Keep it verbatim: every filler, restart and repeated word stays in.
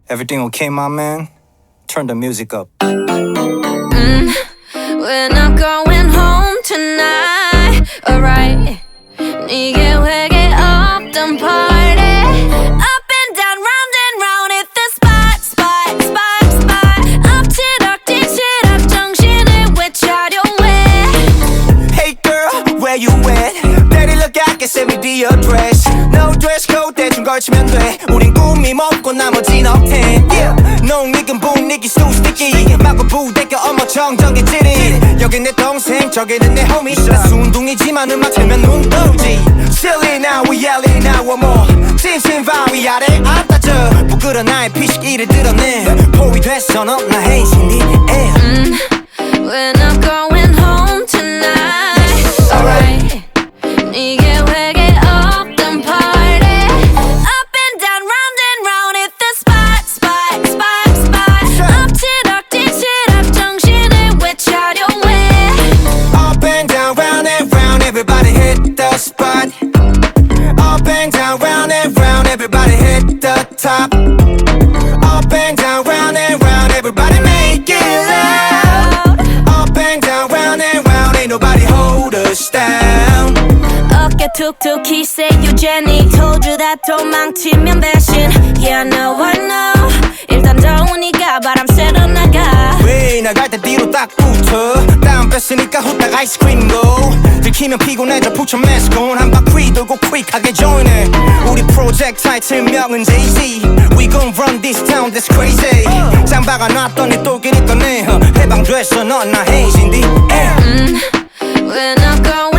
Everything okay, my man? Turn the music up. Mm, we're not going home tonight, alright. 네 계획에 없던 party. Up and down, round and round, hit the spot, spot, spot, spot. 엎치락 뒤치락 정신을 외차려 왜. Hey girl, where you at? 때리려 깎게 send me the address. No dress code 대충 걸치면 돼. 우린 꿈이 먹고 나머진 억텐. Yeah, 농익은 분위기 so sticky. 마구 부대껴 어머 정적인 찌릿. 여긴 내 동생 저기는 내 homie. 나 순둥이지만 음악 틀면 눈 떠오지. Silly now we yelling now one more. 찐친 바위 아래 안 따져. 부끄러운 나의 피식이를 드러내. 포위 됐어 넌 나 헤이신디. Mm, we're not going home tonight, alright. 네 계획에 없던 party. Up and down, round and round, hit the spot, spot, spot, spot. 엎치락 뒤치락 정신을 외차려 왜. Up and down, round and round, everybody hit the spot. Up and down, round and round, everybody hit the top. Up and down, round and round, everybody make it loud. Up and down, round and round, ain't nobody hold us down. 어깨 툭툭히 say you Jenny. Told you that 도망치면 배신. Yeah, I know, I know. 일단 더우니까 바람 쐬러 나가. 왜 나갈 때 뒤로 딱 붙어. 다운 뺐으니까 후딱 아이스크림 go. 들키면 피곤해져 put your mask on. 한 바퀴 돌고 quick하게 join해. 우리 프로젝트 타이틀명은 Jay-Z. We gon' run this town that's crazy. 짱박아 놨더니 또 끼니 떠네. 해방됐어 넌 나 헤이신디. Mm, we're not going